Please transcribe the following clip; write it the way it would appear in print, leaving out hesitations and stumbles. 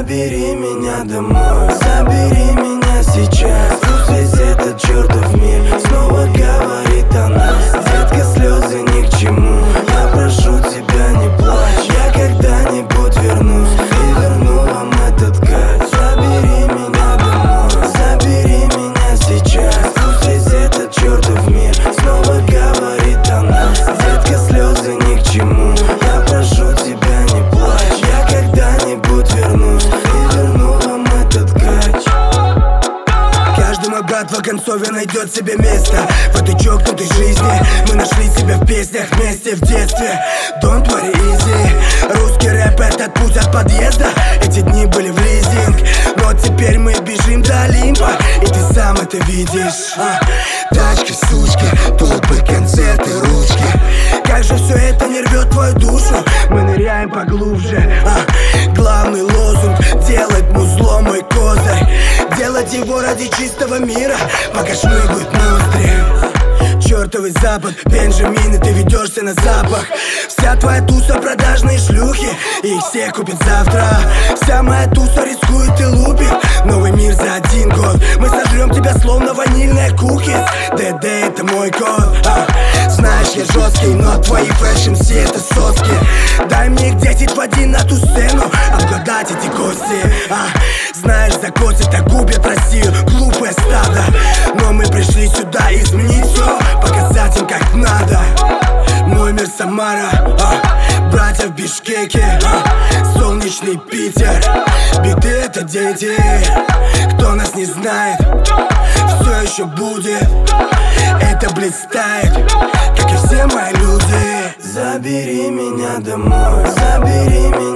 Забери меня домой, забери меня сейчас. Пусть весь этот чертов мир снова говорит о нас. Детка, слезы ни к чему, я прошу тебя, не плачь. Я когда-нибудь вернусь и верну вам этот кайф. Забери меня домой, забери меня сейчас. Пусть весь этот чертов мир снова говорит о нас. Детка, слезы ни к чему, я прошу тебя, не плачь. Я когда-нибудь вернусь и верну вам этот кайф. Каждый мой брат в оконцове найдет себе место в этой чокнутой жизни. Мы нашли себя в песнях вместе в детстве. Don't worry easy. Русский рэп — этот путь от подъезда. Эти дни были в лизинг, но теперь мы бежим до Олимпа, и ты сам это видишь. Тачки, сучки, толпы, концерты, ручки. Как же все это не рвет твою душу. Мы ныряем поглубже. Главный лозунг — делать музло мой козырь. Делать его ради чистого мира, пока шмыгают ноздри. Чертовый запад, Бенджамин, и ты ведешься на запах. Вся твоя туса продажные шлюхи, и их все купят завтра. Вся моя туса рискует и лупит новый мир за 1 год. Мы сожрем тебя словно ванильные куки. ДД — это мой код. Знаешь, я жесткий, но твои фэшн-си — это соски. Дай мне их 10 в 1 на ту сцену, обглодать эти кости. Знаешь, закосит, так губят Россию глупое стадо. Но мы пришли сюда изменить все, показать им как надо. Мой мир Самара, братья в Бишкеке, солнечный Питер. Биты — это дети, кто нас не знает, все еще будет. Это блистает, как и все мои люди. Забери меня домой, забери меня